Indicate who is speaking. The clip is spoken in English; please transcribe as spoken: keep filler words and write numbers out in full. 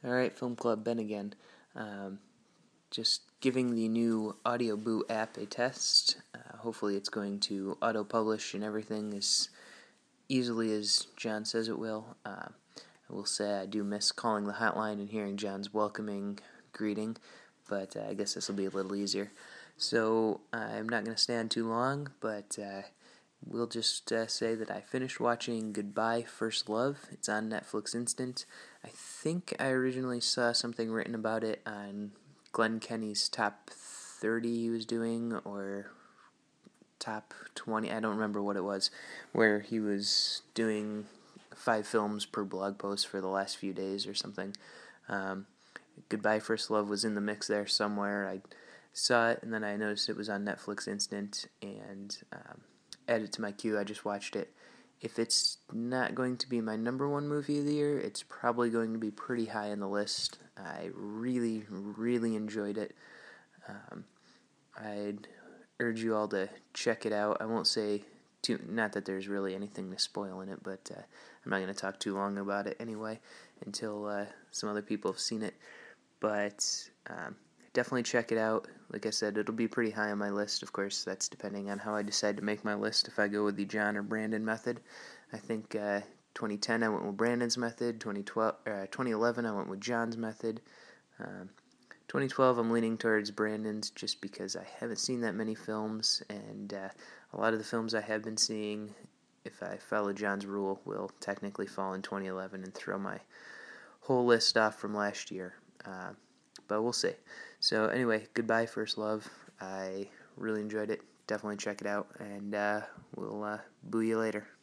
Speaker 1: Alright, Film Club, Ben again. Um, just giving the new Audioboo app a test. Uh, hopefully it's going to auto-publish and everything as easily as John says it will. Uh, I will say I do miss calling the hotline and hearing John's welcoming greeting, but uh, I guess this will be a little easier. So uh, I'm not going to stand too long, but uh, we'll just uh, say that I finished watching Goodbye First Love. It's on Netflix Instant. I think I originally saw something written about it on Glenn Kenny's top thirty he was doing, or top twenty, I don't remember what it was, where he was doing five films per blog post for the last few days or something. Um, Goodbye First Love was in the mix there somewhere. I saw it, and then I noticed it was on Netflix Instant, and um, added it to my queue. I just watched it. If it's not going to be my number one movie of the year, it's probably going to be pretty high on the list. I really, really enjoyed it. Um, I'd urge you all to check it out. I won't say too, not that there's really anything to spoil in it, but uh, I'm not going to talk too long about it anyway until uh, some other people have seen it. But um, definitely check it out. Like I said, it'll be pretty high on my list. Of course, that's depending on how I decide to make my list. If I go with the John or Brandon method, I think uh, twenty ten I went with Brandon's method. twenty twelve, uh, twenty eleven I went with John's method. Um, twenty twelve I'm leaning towards Brandon's just because I haven't seen that many films, and uh, a lot of the films I have been seeing, if I follow John's rule, will technically fall in twenty eleven and throw my whole list off from last year. Uh, but we'll see. So anyway, Goodbye First Love. I really enjoyed it. Definitely check it out, and uh, we'll uh, boo you later.